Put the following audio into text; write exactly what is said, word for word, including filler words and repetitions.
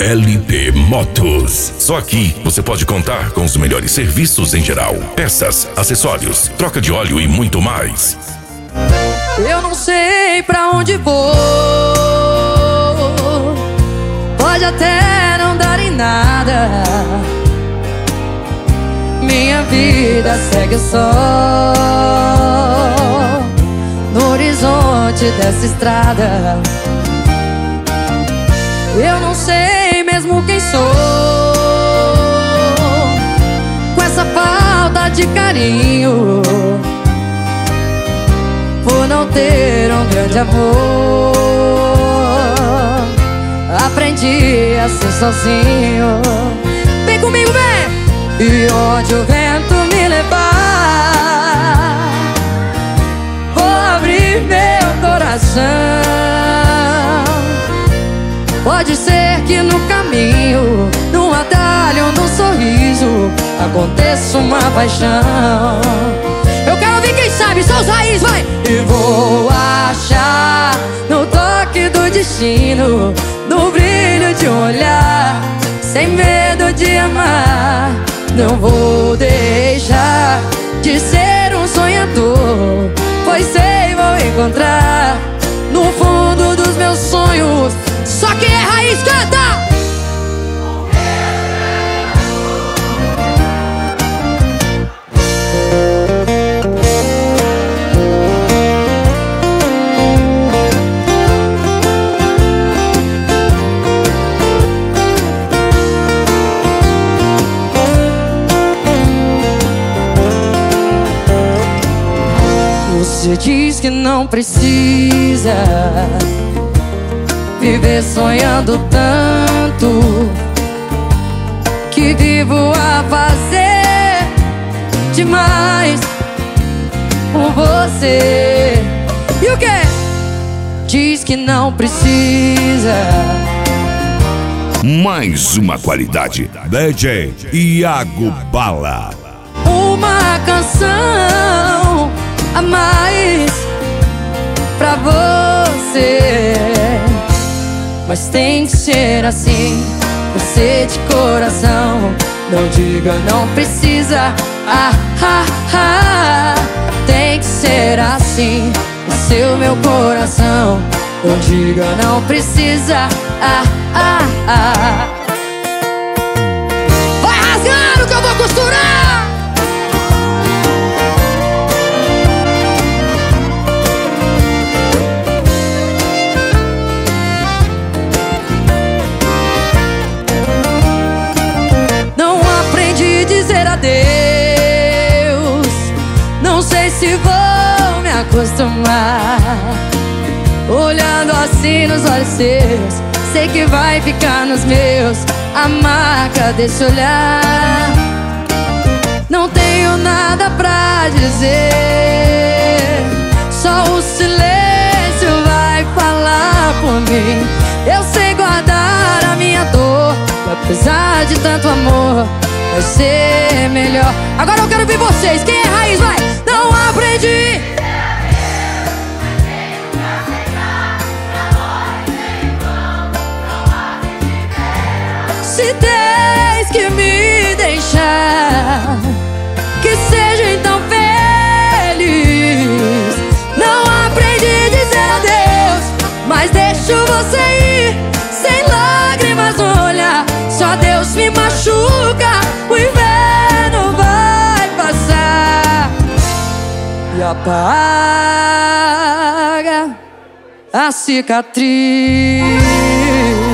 L P Motos. Só aqui você pode contar com os melhores serviços em geral: peças, acessórios, troca de óleo e muito mais. Eu não sei pra onde vou, pode até não dar em nada. Minha vida segue só no horizonte dessa estrada. Eu não sei mesmo quem sou, com essa falta de carinho, por não ter um grande amor. Aprendi a ser sozinho. Vem comigo, vem! E onde o vento me levar, vou abrir meu coração. Pode ser que no caminho, num atalho, num sorriso, aconteça uma paixão. Eu quero ouvir quem sabe, só os raízes, vai! E vou achar no toque do destino, no brilho de um olhar, sem medo de amar. Não vou deixar de ser um sonhador, pois sei vou encontrar no fundo dos meus sonhos. Só quem é raiz canta! Você diz que não precisa viver sonhando tanto, que vivo a fazer demais com você. E o quê? Diz que não precisa. Mais uma qualidade: D J Iago Bala. Uma canção a mais pra você, mas tem que ser assim, você de coração. Não diga não precisa, ah, ah, ah. Tem que ser assim, você é o meu coração. Não diga não precisa, ah, ah, ah. Vai rasgando que eu vou costurar. Adeus, não sei se vou me acostumar. Olhando assim nos olhos seus, sei que vai ficar nos meus a marca desse olhar. Não tenho nada pra dizer, só o silêncio vai falar por mim. Eu sei guardar a minha dor, e apesar de tanto amor, vai ser melhor. Agora eu quero ver vocês, quem é raiz, vai! Não aprendi. Se tens que me deixar, que seja então feliz. Não aprendi a dizer adeus, mas deixo você ir, sem lágrimas no olhar. Só Deus me machuca, o inverno vai passar e apaga a cicatriz.